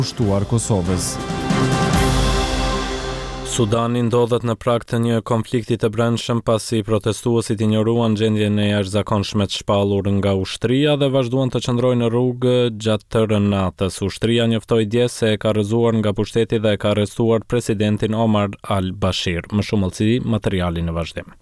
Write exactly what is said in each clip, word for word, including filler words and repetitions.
Kushtuar Kosovës. Sudani ndodhet në prag të një konflikti të brendshëm pasi protestuesit injoruan gjendjen e jashtëzakonshme të shpallur nga ushtria dhe vazhduan të qëndrojnë në rrugë gjatë tërë natës. Ushtria njoftoi dje se e ka rrëzuar nga pushteti dhe e ka arrestuar presidentin Omar al-Bashir. Më shumë llëci materiali në vazhdim.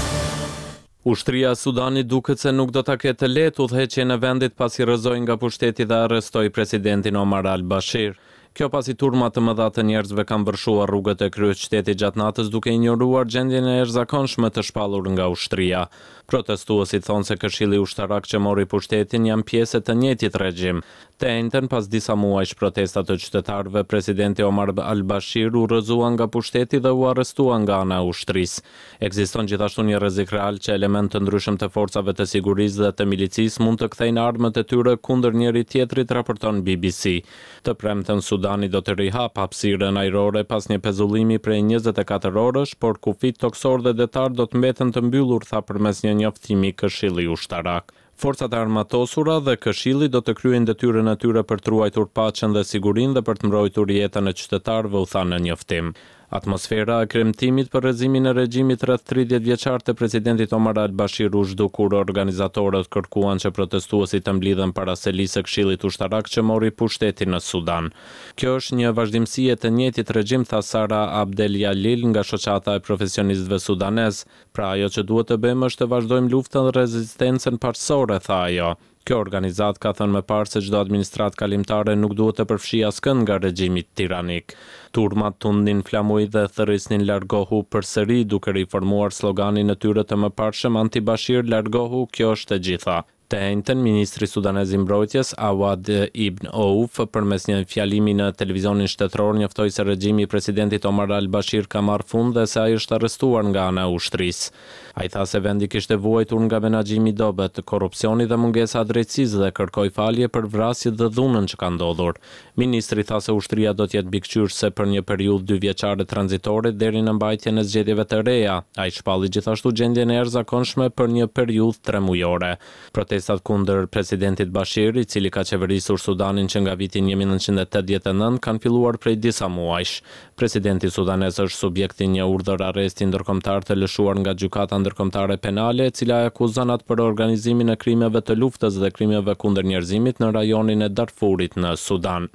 Ushtria e Sudanit duket se nuk do ta ketë lehtë udhëheqjen e vendit pasi rrëzoi nga pushteti dhe arrestoi presidentin Omar al-Bashir. Kjo pasi turma të mëdha të njerëzve kanë vërshuar rrugët e kryeqytetit gjatë natës duke injoruar gjendjen e jashtëzakonshme të shpallur nga ushtria. Protestuesit thonë se Këshilli Ushtarak që mori pushtetin janë pjesë të njëjtit regjim. Të njëjtën pas disa muajsh protesta të qytetarëve, presidenti Omar al-Bashir u rrëzua nga pushteti dhe u arrestua nga ana e ushtrisë. Ekziston gjithashtu një rrezik real që element të ndryshëm të forcave të sigurisë dhe të milicisë mund të kthejnë armët e tyre kundër njëri tjetrit, raporton B B C. Të premten Sudani do të rihap hapësirën ajrore pas një pezullimi prej njëzet e katër orësh, por kufit toksor dhe detar do të mbeten të mbyllur, tha përmes një njoftimi Këshilli Ushtarak. Forcat e armatosura dhe Këshilli do të kryejnë detyrën e tyre për të ruajtur paqen dhe sigurinë dhe për të mbrojtur jetën e qytetarëve, u tha në njoftim. Atmosfera e kremtimit për rrezimin e regjimit rreth tridhjetë vjeçar të presidentit Omar al-Bashir u zhdu kur organizatorët kërkuan që protestuesit të mblidhen para selisë së Këshillit Ushtarak që mori pushtetin në Sudan. Kjo është një vazhdimsi e të njëjtit regjim, tha Sara Abdel Jalil nga shoqata e profesionistëve sudanez. Pra ajo që duhet të bëjmë është të vazhdojmë luftën dhe rezistencën parësore, tha ajo. Kjo organizat ka thënë më parë se çdo administratë kalimtare nuk duhet të përfshijë askënd nga regjimi tiranik. Turmat tundnin flamuj dhe thërrisnin largohu përsëri duke riformuar sloganin e tyre të mëparshëm anti-Bashir, largohu, kjo është e gjitha. Të njëjtën, ministri sudanez i mbrojtjes Awad Ibn Auf përmes një fjalimi në televizionin shtetëror njoftoi se regjimi i presidentit Omar al-Bashir ka marrë fund dhe se ai është arrestuar nga ana e ushtrisë. Ai tha se vendi kishte vuajtur nga menaxhimi i dobët, korrupsioni dhe mungesa e drejtësisë dhe kërkoi falje për vrasjet dhe dhunën që ka ndodhur. Ministri tha se ushtria do të jetë mbikëqyrëse për një periudhë dy vjeçare tranzitore deri në mbajtjen e zgjedhjeve të reja. Ai shpalli gjithashtu gjendjen e jashtëzakonshme për një periudhë tremujore. Protestat kundër presidentit Bashir, i cili ka qeverisur Sudanin që nga viti një mijë nëntëqind e tetëdhjetë e nëntë, kanë filluar prej disa muajsh. Presidenti sudanez është subjekti një urdhër arresti ndërkombëtar të lëshuar nga gjykata ndërkombëtare penale, e cila e akuzon atë për organizimin e krimeve të luftës dhe krimeve kundër njerëzimit në rajonin e Darfurit në Sudan.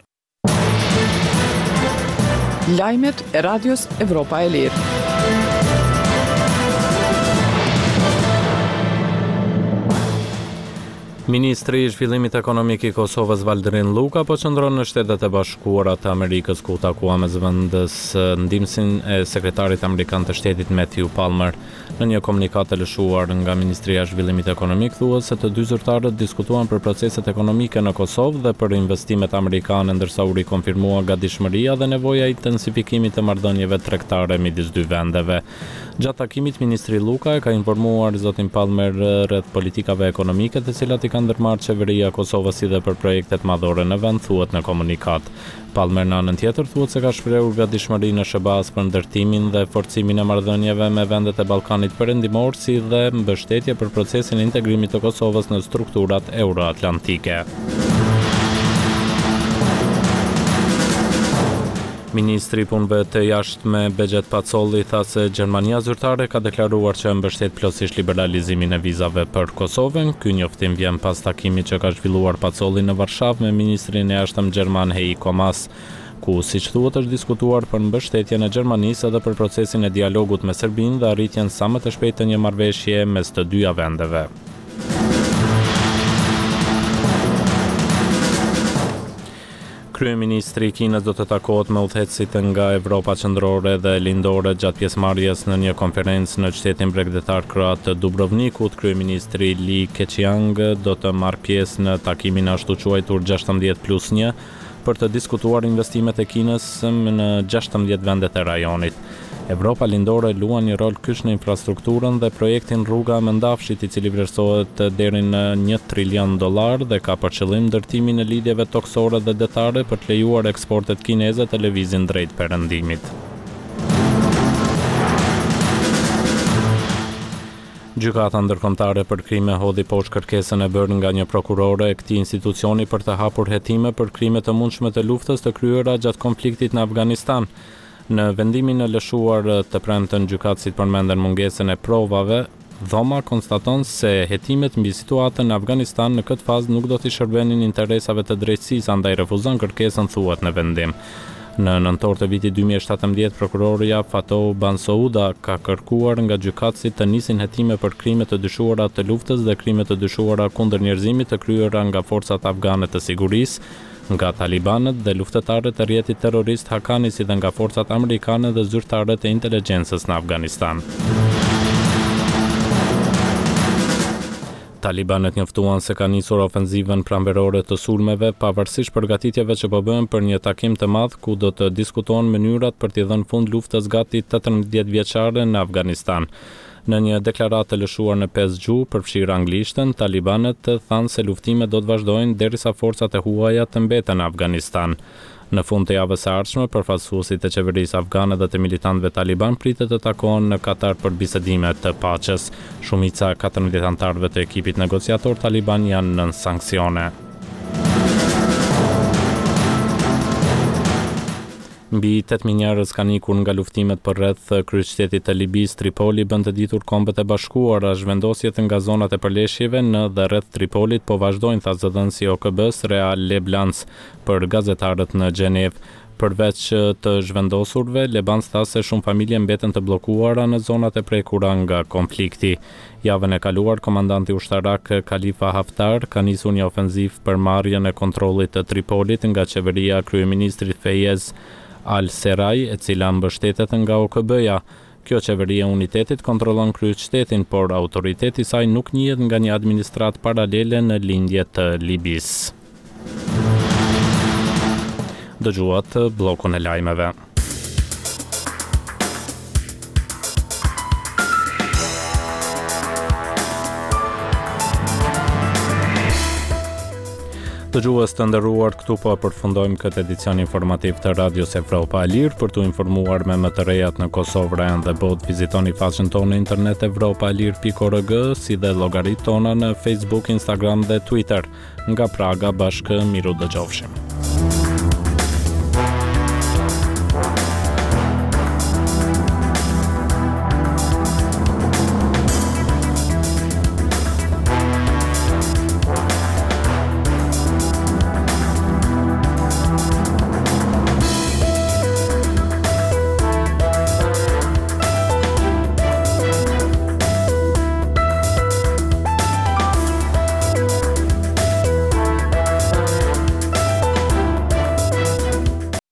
Lajmet e Radios Evropa e Lirë. Ministri i Zhvillimit Ekonomik i Kosovës Valdrin Luka po qëndron në Shtetet e Bashkuara të Amerikës, ku takua me zëvendës ndihmësin e sekretarit amerikan të shtetit Matthew Palmer. Në një komunikat të lëshuar nga Ministria e Zhvillimit Ekonomik thuhet se të dy zyrtarët diskutuan për proceset ekonomike në Kosovë dhe për investimet amerikane, ndërsa u rikonfirmua gatishmëria dhe nevoja e intensifikimit të marrëdhënieve tregtare midis dy vendeve. Gjatë takimit, ministri Luka e ka informuar zotin Palmer rreth politikave ekonomike të cilat i ka ndërmarrë qeveria e Kosovës si dhe për projektet madhore në vend, thuhet në komunikat. Palmer në anën tjetër thuhet se ka shprehur gatishmëri në S B A-s për ndërtimin dhe forcimin e marrëdhënieve me vendet e Ballkanit Perëndimor, si dhe mbështetje për procesin e integrimit të Kosovës në strukturat euroatlantike. Ministri i punëve të jashtme Bexhet Pacolli tha se Gjermania zyrtare ka deklaruar që mbështet plotësisht liberalizimin e vizave për Kosovën. Ky njoftim vjen pas takimit që ka zhvilluar Pacolli në Varshavë me ministrin e jashtëm gjerman Heiko Maas, ku siç thuhet është diskutuar për mbështetjen e Gjermanisë edhe për procesin e dialogut me Serbinë dhe arritjen sa më të shpejtë të një marrëveshje mes të dyja vendeve. Kryeministri i Kinës do të takohet me udhëheqësit nga Evropa qendrore dhe lindore gjatë pjesëmarrjes në një konferencë në qytetin bregdetar kroat të Dubrovnikut. Kryeministri Li Keqiang do të marrë pjesë në takimin ashtu quajtur gjashtëdhjetë plus një për të diskutuar investimet e Kinës në gjashtëdhjetë vendet e rajonit. Evropa lindore luan një rol kyç në infrastrukturën dhe projektin Rruga e Mendafshit, i cili vlerësohet deri në një trilion dollar dhe ka për qëllim ndërtimin e lidhjeve toksore dhe detare për të lejuar eksportet kineze të lëvizin drejt perëndimit. Gjykata ndërkombëtare për krime hodhi poshtë kërkesën e bërë nga një prokurore e këtij institucioni për të hapur hetime për krime të mundshme të luftës të kryera gjatë konfliktit në Afganistan. Në vendimin e lëshuar të premten gjykatësit përmenden mungesën e provave. Dhoma konstaton se hetimet mbi situatën në Afganistan në këtë fazë nuk do t'i shërbenin interesave të drejtësisë, andaj refuzon kërkesën, thuhet në vendim. Në nëntor të vitit dy mijë e shtatëmbëdhjetë, prokuroria Fatou Bensouda ka kërkuar nga gjykatësit të nisin hetime për krime të dyshuara të luftës dhe krime të dyshuara kundër njerëzimit të kryera nga forcat afgane të sigurisë, nga talibanët dhe luftetarët e rrjetit terrorist Haqqani, si dhe nga forcat amerikane dhe zyrtarët e inteligjencës në Afganistan. Talibanët njoftuan se ka nisur ofenzivën pranverore të sulmeve, pavarësisht përgatitjeve që po bëhen për një takim të madh ku do të diskutohen mënyrat për t'i dhënë fund luftës gati tetërmbëdhjetë vjeçare në Afganistan. Në një deklaratë të lëshuar në pesë gjuhë, përfshirë anglishtën, talibanët thanë se luftimet do të vazhdojnë derisa forcat e huaja të mbeten në Afganistan. Në fund të javës së ardhshme, përfaqësuesit e qeverisë afgane dhe të militantëve taliban pritet të takohen në Katar për bisedime të paqes. Shumica e katërmbëdhjetë anëtarëve të ekipit negociator taliban janë nën sanksione. Mbi tetë mijë njerëz kanë ikur nga luftimet përreth kryeqytetit të Libisë, Tripoli, bën të ditur Kombet e Bashkuara. Zhvendosjet nga zonat e përleshjeve në dhe rreth Tripolit po vazhdojnë, tha zëdhënësi i O K B-s Real Leblans për gazetarët në Gjenevë. Përveç të zhvendosurve, Lebans tha se shumë familje mbeten të bllokuara në zonat e prekura nga konflikti. Javën e kaluar, komandanti ushtarak Khalifa Haftar ka nisur një ofenziv për marrjen e kontrollit të Tripolit nga qeveria e kryeministrit Fayez Al-Serraj, e cila mbështetet nga O K B-ja. Kjo qeveri e unitetit kontrollon kryeqytetin, por autoriteti i saj nuk njihet nga një administratë paralele në lindje të Libisë. Dëgjuat bllokun e lajmeve. Dëgjues të nderuar, këtu po përfundojmë këtë edicion informativ të Radios Evropa e Lirë. Për t'u informuar me më të rejat në Kosovë, Rajan dhe botë, vizitoni faqen tonë në internet evropa e lirë pikë org, si dhe llogaritë tona në Facebook, Instagram dhe Twitter. Nga Praga, bashkë miru dëgjofshim.